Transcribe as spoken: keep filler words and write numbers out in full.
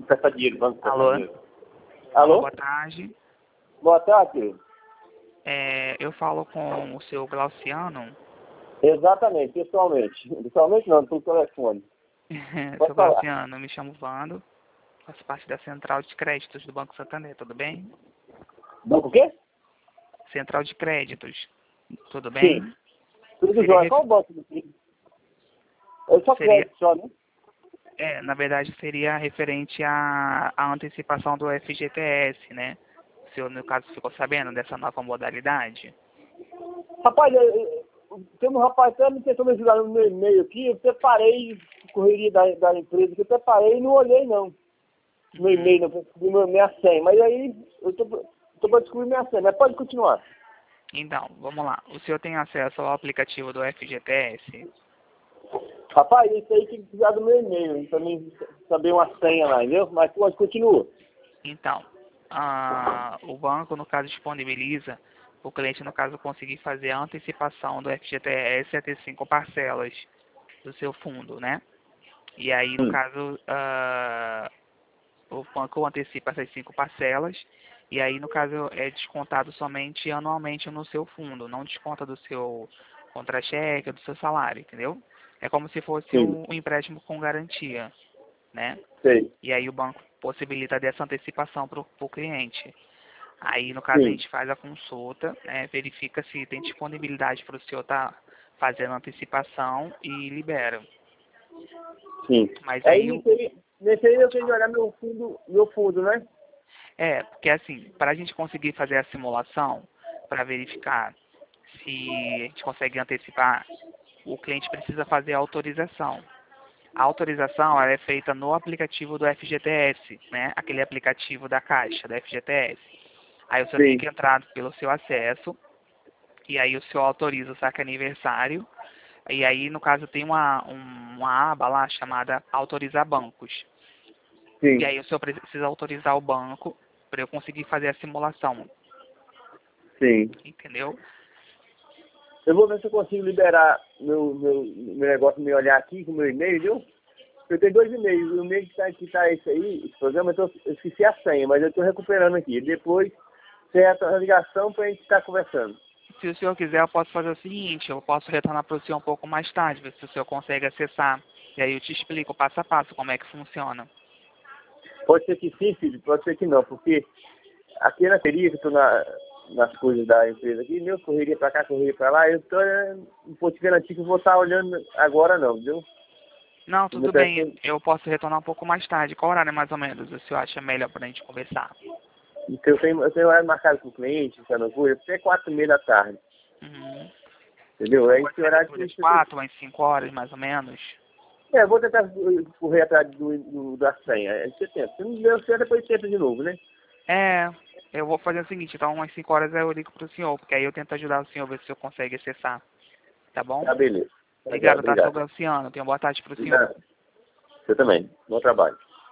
emprestar dinheiro, Banco Alô? Santander. Alô? Boa tarde. Boa tarde. É, eu falo com o seu Glauciano. Exatamente, pessoalmente. Pessoalmente não, pelo telefone. Pode Seu falar. Glauciano, eu me chamo Vando. Faço parte da Central de Créditos do Banco Santander, tudo bem? Banco o quê? Central de Créditos, tudo bem? Sim. Tudo Seria jóia. ref- Qual o banco do filho? Eu só Seria, crédito só, né? é, na verdade, seria referente à, à antecipação do F G T S, né? O senhor, no caso, ficou sabendo dessa nova modalidade? Rapaz, eu- eu- tem um rapaz até me tentou me ajudar no meu e-mail aqui, eu preparei correria da, da empresa, que eu preparei e não olhei não. No e-mail, não descobri meu- minha senha. Mas aí eu tô, tô para descobrir minha senha, mas pode continuar. Então, vamos lá. O senhor tem acesso ao aplicativo do F G T S? Rapaz, isso aí tem que precisar do meu e-mail, pra mim saber uma senha lá, entendeu? Mas pode, continua. Então, ah, o banco, no caso, disponibiliza o cliente, no caso, conseguir fazer a antecipação do F G T S até cinco parcelas do seu fundo, né? E aí, no Hum. caso, ah, o banco antecipa essas cinco parcelas e aí, no caso, é descontado somente anualmente no seu fundo, não desconta do seu contra-cheque, do seu salário, entendeu? É como se fosse Sim, um, um empréstimo com garantia, né? sei. E aí o banco possibilita dessa antecipação para o cliente. Aí, no caso, a Sim, gente faz a consulta, né, verifica se tem disponibilidade para o senhor estar fazendo a antecipação e libera. sim. Mas Aí aí, o- nesse aí, nesse aí eu pode tenho que falar. olhar meu fundo, meu fundo, né? É, porque assim, para a gente conseguir fazer a simulação, para verificar se a gente consegue antecipar, o cliente precisa fazer a autorização. A autorização ela é feita no aplicativo do F G T S, né? Aquele aplicativo da Caixa, do F G T S. Aí o senhor tem Sim, que entrar pelo seu acesso, e aí o senhor autoriza o saque aniversário, e aí, no caso, tem uma, um- uma aba lá chamada Autorizar Bancos. E sim, aí o senhor precisa autorizar o banco para eu conseguir fazer a simulação, sim. entendeu? Eu vou ver se eu consigo liberar meu, meu, meu negócio, me olhar aqui com o meu e-mail, viu? Eu tenho dois e-mails. O e-mail que tá, que tá esse aí, esse programa, eu, tô, eu esqueci a senha, mas eu estou recuperando aqui. Depois, certa a ligação para a gente estar conversando. Se o senhor quiser, eu posso fazer o seguinte, eu posso retornar para o senhor um pouco mais tarde, ver se o senhor consegue acessar. E aí eu te explico passo a passo como é que funciona. Pode ser que sim, filho, pode ser que não, porque aqui na feria que eu estou na, nas coisas da empresa aqui, meu, correria para cá, correria para lá, eu tô, é, não vou te garantir que eu vou estar olhando agora não, viu? Não, O meu tudo bem, telefone, eu posso retornar um pouco mais tarde. Qual horário mais ou menos o senhor acha melhor para a gente conversar? então eu tenho, eu tenho horário marcado com o cliente, tá no voo, até quatro e meia da tarde, Uhum. entendeu? Então É pode esse ser horário depois que das você... quatro, umas cinco horas mais ou menos. É, eu vou tentar correr atrás do, do, da senha, é, você tenta. Se não deu certo, depois tenta de novo, né? É, eu vou fazer o seguinte, então umas cinco horas eu ligo pro senhor, porque aí eu tento ajudar o senhor, ver se o senhor consegue acessar, tá bom? Tá, beleza. Tá, Obrigado, tá, seu obrigado. Graciano. Tenha uma boa tarde pro senhor. Obrigado. Você também. Bom trabalho.